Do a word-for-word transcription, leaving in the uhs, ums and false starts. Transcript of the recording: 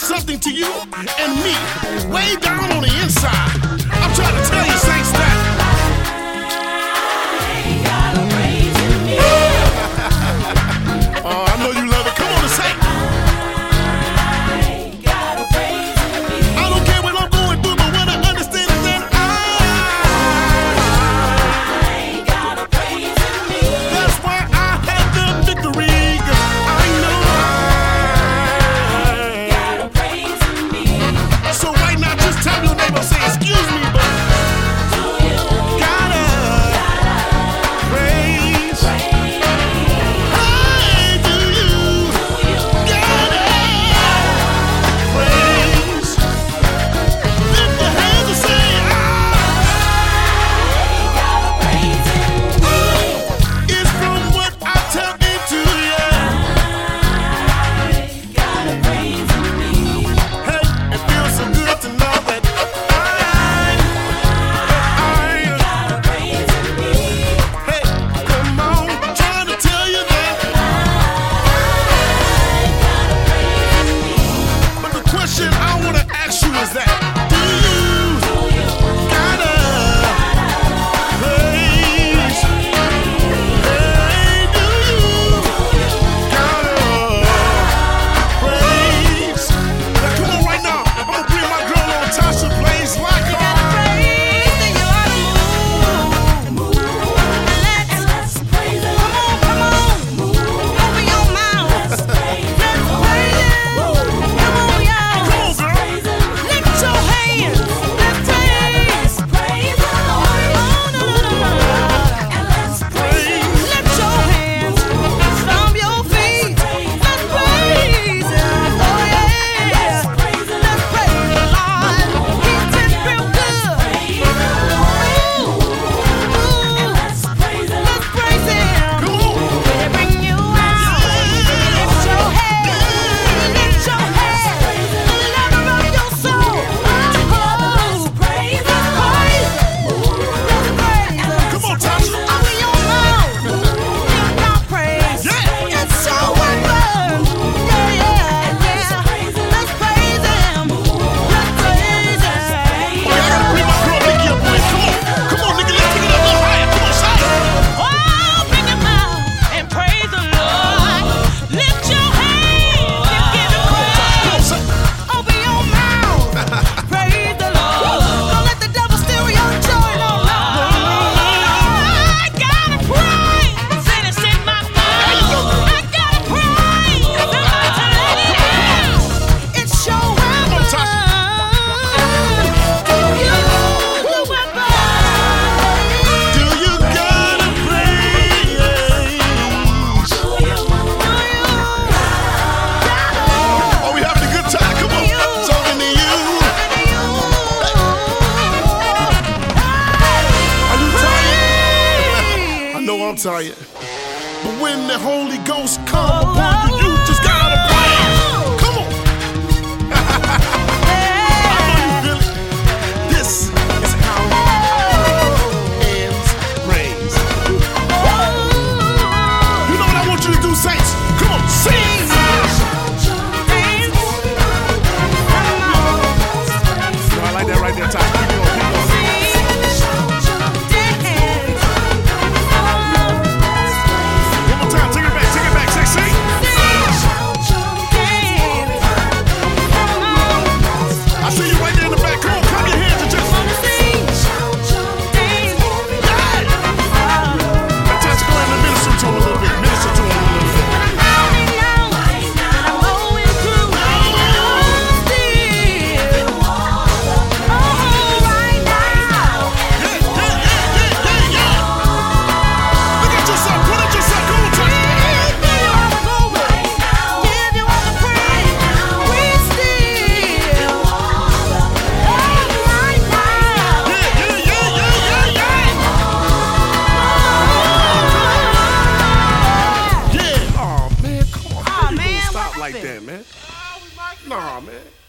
something to you and me, way down on the inside. I'm trying to tell you, saints, that oh, I know you love it. Come on and say it. I don't care what I'm going through, but what I understand is that I gotta praise me. That's why I had the victory, 'cause I know I gotta praise me. So right now, just tell your neighbor, say, excuse me, but do you gotta, gotta praise me? I'm tired. But when the Holy Ghost comes upon you, you just gotta praise. Come on. I know you feel it. This is how hands raise. You know what I want you to do, saints? Come on, sing. I like that right there, Ty. Keep going, keep going. Like that, man. Nah, man.